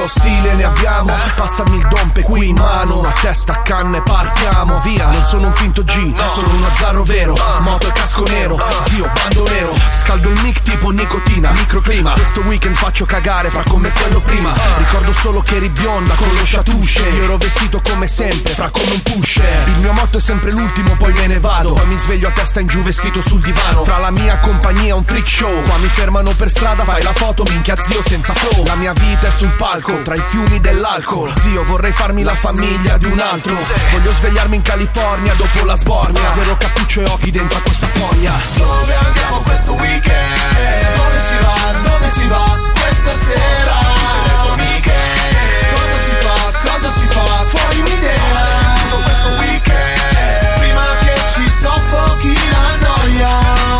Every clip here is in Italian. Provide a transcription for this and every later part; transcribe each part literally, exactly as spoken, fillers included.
Zio, stile ne abbiamo, passami il dompe qui in mano, a testa a canna e partiamo via. Non sono un finto G, sono un azzarro vero, moto e casco nero, zio, bando nero. Scaldo il mic tipo nicotina, microclima. Questo weekend faccio cagare, fa come quello prima. Ricordo solo che eri bionda con lo chatouche, io ero vestito come sempre, fra come un pusher. Il mio motto è sempre l'ultimo, poi me ne vado. Poi mi sveglio a testa in giù vestito sul divano. Fra la mia compagnia un freak show, qua mi fermano per strada, fai la foto, minchia zio senza flow. La mia vita è sul palco, tra i fiumi dell'alcol. Zio, vorrei farmi la famiglia di un altro. Voglio svegliarmi in California dopo la sbornia. Zero cappuccio e occhi dentro a questa foglia. Dove andiamo questo weekend? Dove si va? Dove si va? Questa sera tutte le tue amiche. Cosa si fa? Cosa si fa? Fuori un'idea. Tutto questo weekend prima che ci soffochi la noia.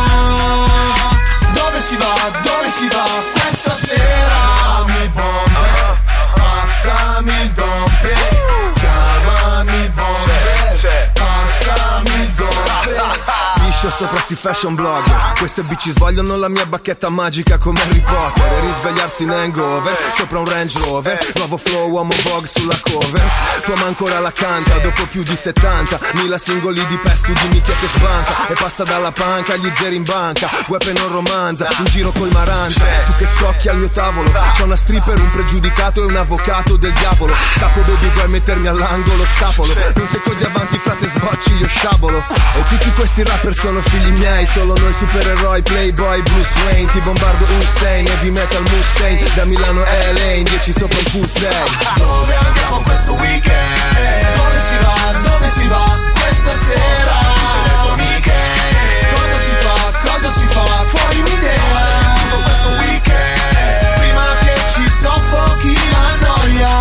Dove si va? Dove si va? Questa sera mi bombe. Passami il dompe. Chiamami il bombe. Passami il dompe. Sopra sti fashion blogger, queste bici svogliono la mia bacchetta magica come Harry Potter. E risvegliarsi in hangover, sopra un Range Rover. Nuovo flow, uomo Vogue sulla cover. Tua ma ancora la canta, dopo più di settanta mila singoli di pest, tu dimmi chi è che sbanca. E passa dalla panca agli zeri in banca. Weapon non romanza, in giro col maranta. Tu che scocchi al mio tavolo, c'è una stripper, un pregiudicato e un avvocato del diavolo. Scappo baby, vuoi mettermi all'angolo, scapolo. Non sei così avanti frate, sbocci, io sciabolo. E tutti questi rapper sono figli miei, solo noi supereroi, playboy, Bruce Wayne. Ti bombardo Hussein, heavy metal Mustaine. Da Milano a L A, in dieci sopra un pool sei. Dove andiamo questo weekend? Dove si va? Dove si va? Questa sera tutte le tue amiche. Cosa si fa? Cosa si fa? Fuori un'idea. Tutto questo weekend prima che ci soffochi la noia.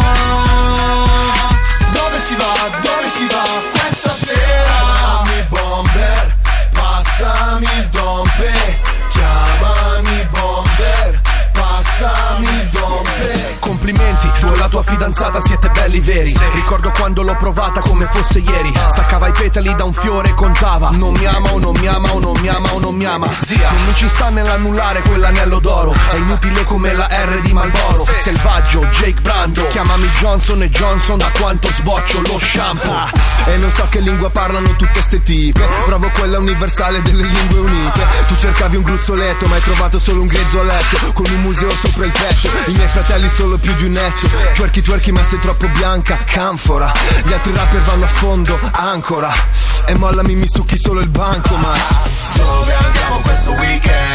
Dove si va? Dove si va? Questa sera mi bomber. Passami il dompe, chiamami bomber, passami il dompe. Complimenti, tu e la tua fidanzata siete belli veri. Ricordo quando l'ho provata come fosse ieri. Staccava i petali da un fiore e contava. Non mi ama o non mi ama o non mi ama o non mi ama. Zia, non ci sta nell'annullare quell'anello d'oro. È inutile come la R di Marlboro. Selvaggio, Jake Brando. Chiamami Johnson e Johnson da quanto sboccio lo shampoo. Ah, e non so che lingua parlano tutte ste tipe. Provo quella universale delle lingue unite. Tu cercavi un gruzzoletto ma hai trovato solo un grezzoletto con un museo sopra il petto. I miei fratelli solo più di un etto. Twerky twerky ma sei troppo bianca, canfora. Gli altri rapper vanno a fondo, ancora. E mollami mi succhi solo il bancomat. Dove andiamo questo weekend?